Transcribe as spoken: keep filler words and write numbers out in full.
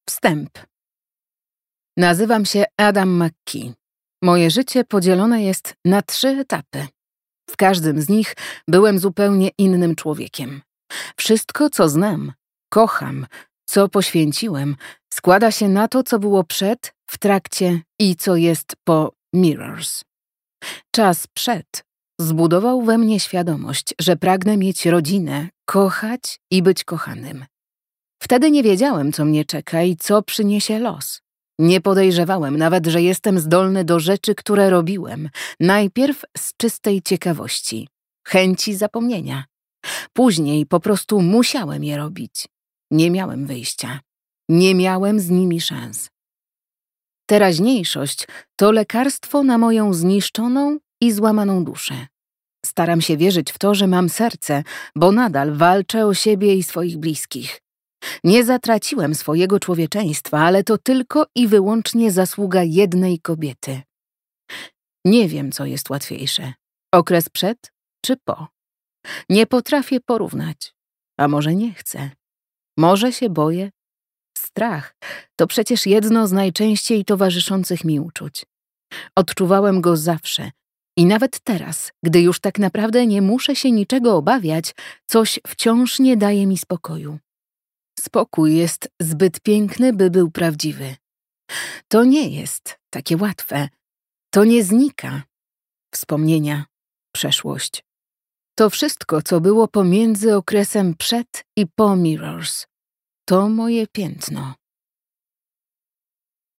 Wstęp. Nazywam się Adam McKee. Moje życie podzielone jest na trzy etapy. W każdym z nich byłem zupełnie innym człowiekiem. Wszystko, co znam, kocham, co poświęciłem, składa się na to, co było przed, w trakcie i co jest po Mirrors. Czas przed zbudował we mnie świadomość, że pragnę mieć rodzinę, kochać i być kochanym. Wtedy nie wiedziałem, co mnie czeka i co przyniesie los. Nie podejrzewałem nawet, że jestem zdolny do rzeczy, które robiłem. Najpierw z czystej ciekawości, chęci zapomnienia. Później po prostu musiałem je robić. Nie miałem wyjścia. Nie miałem z nimi szans. Teraźniejszość to lekarstwo na moją zniszczoną i złamaną duszę. Staram się wierzyć w to, że mam serce, bo nadal walczę o siebie i swoich bliskich. Nie zatraciłem swojego człowieczeństwa, ale to tylko i wyłącznie zasługa jednej kobiety. Nie wiem, co jest łatwiejsze. Okres przed czy po. Nie potrafię porównać. A może nie chcę. Może się boję. Strach to przecież jedno z najczęściej towarzyszących mi uczuć. Odczuwałem go zawsze. I nawet teraz, gdy już tak naprawdę nie muszę się niczego obawiać, coś wciąż nie daje mi spokoju. Spokój jest zbyt piękny, by był prawdziwy. To nie jest takie łatwe. To nie znika. Wspomnienia, przeszłość. To wszystko, co było pomiędzy okresem przed i po Mirrors. To moje piętno.